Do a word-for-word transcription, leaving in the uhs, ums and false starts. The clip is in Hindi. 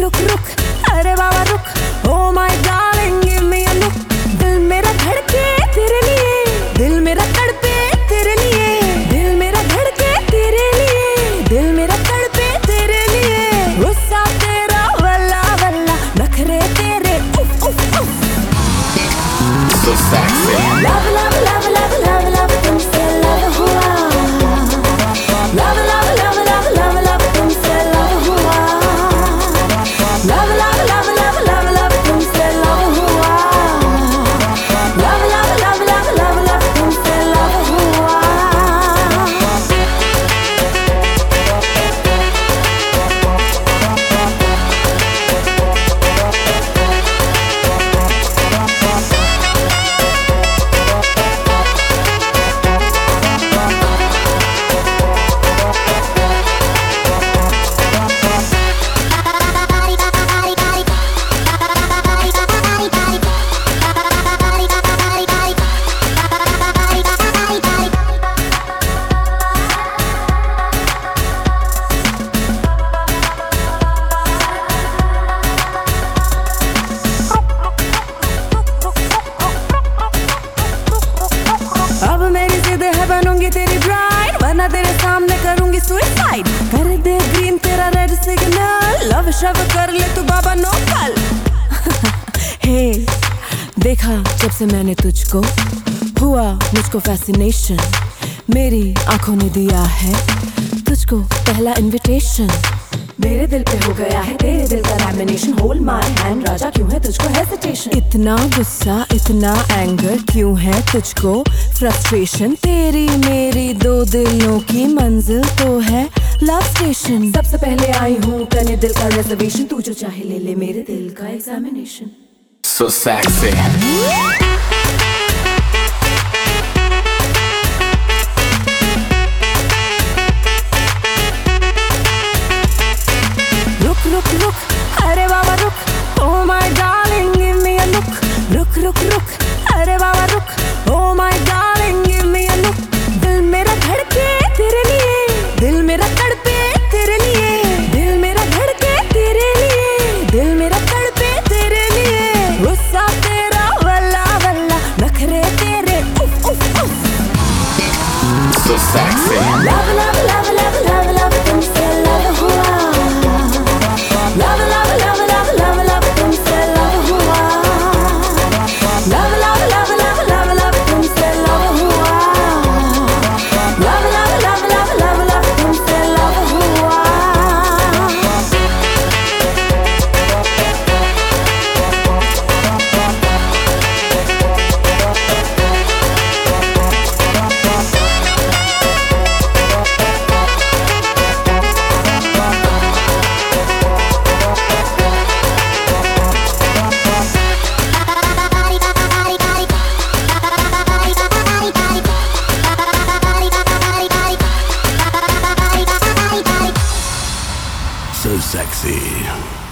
रुक रुक अरे बाबा रुक, oh my darling give me a look। दिल मेरा धड़के तेरे लिए, दिल मेरा तड़पे तेरे लिए, दिल मेरा धड़के तेरे लिए, दिल मेरा तड़पे तेरे लिए। गुस्सा तेरा वल्ला वल्ला, नखरे तेरे उफ उफ उफ। So sexy। Love love love love love love तुमसे love हुआ। Love love love love love love तुमसे love हुआ। Love love love love love love तुमसे love हुआ। Love love love love love love तुमसे love हुआ। अब मेरी जिद है बनूंगी तेरी ब्राइड, वरना तेरे सामने करूंगी सुसाइड। कर दे ग्रीन तेरा रेड सिग्नल, लव शव कर ले तू बाबा नो कल। हे देखा जब से मैंने तुझको, हुआ मुझको फैसिनेशन। मेरी आंखों ने दिया है तुझको पहला इनविटेशन। मेरे दिल पे हो गया है तेरे दिल का लैमिनेशन। होल्ड माय हैंड राजा, क्यों है तुझको हेसिटेशन? इतना गुस्सा इतना एंगर, क्यों है तुझको फ्रस्ट्रेशन? तेरी मेरी दो दिलों की मंजिल तो है लव स्टेशन। सबसे पहले आई हूँ करने दिल का रिजर्वेशन, तू जो चाहे ले ले मेरे दिल का एग्जामिनेशन। So sexy। रुक रुक रुक अरे बाबा रुक, oh my darling give me a look। रुक रुक रुक अरे बाबा रुक, oh my darling give me a look। दिल मेरा धड़के तेरे लिए, दिल मेरा तड़पे तेरे लिए, दिल मेरा धड़के तेरे लिए, दिल मेरा तड़पे तेरे लिए। गुस्सा तेरा वल्ला वल्ला, नखरे तेरे उफ उफ उफ। So sexy। Love love love love love love तुमसे love हुआ। Love love love love love love तुमसे love हुआ। Love love love love love love तुमसे love हुआ। Love love love love love love तुमसे love हुआ। So sexy।